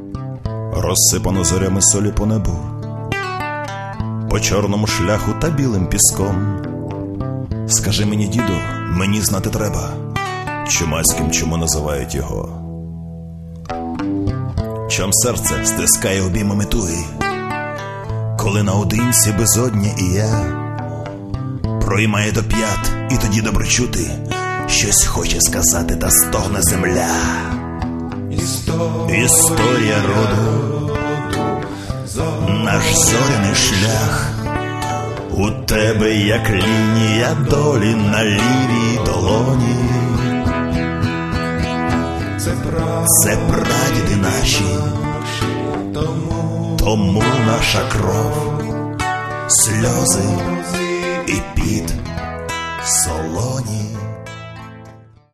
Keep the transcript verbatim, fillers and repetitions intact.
розсипано зорями солі по небу, по чорному шляху та білим піском. Скажи мені, діду, мені знати треба, чумацьким чому називають його. Чом серце стискає обіймами туги, коли наодинці безодня і я, проймає до п'ят, і тоді добре чути, щось хоче сказати, та стогне земля. Історія, Історія роду, наш зоряний шлях, у тебе як лінія долі на лівій долоні. Це прадіди наші, тому наша кров, сльози і піт солоні.